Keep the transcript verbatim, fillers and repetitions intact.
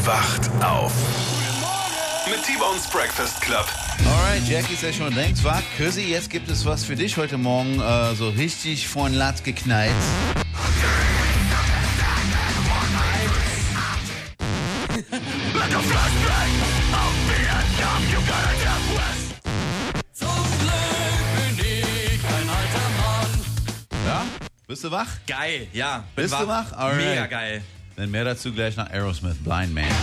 wacht auf. Mit T-Bones Breakfast Club. Alright, Jackie ist ja schon längst wach. Chrissy, jetzt gibt es was für dich heute Morgen, äh, so richtig von Latz geknallt. Ja? Bist du wach? Geil, ja. Bin Bist wach. du wach? Alright. Mega geil. Dann mehr dazu gleich nach Aerosmith, Blind Man.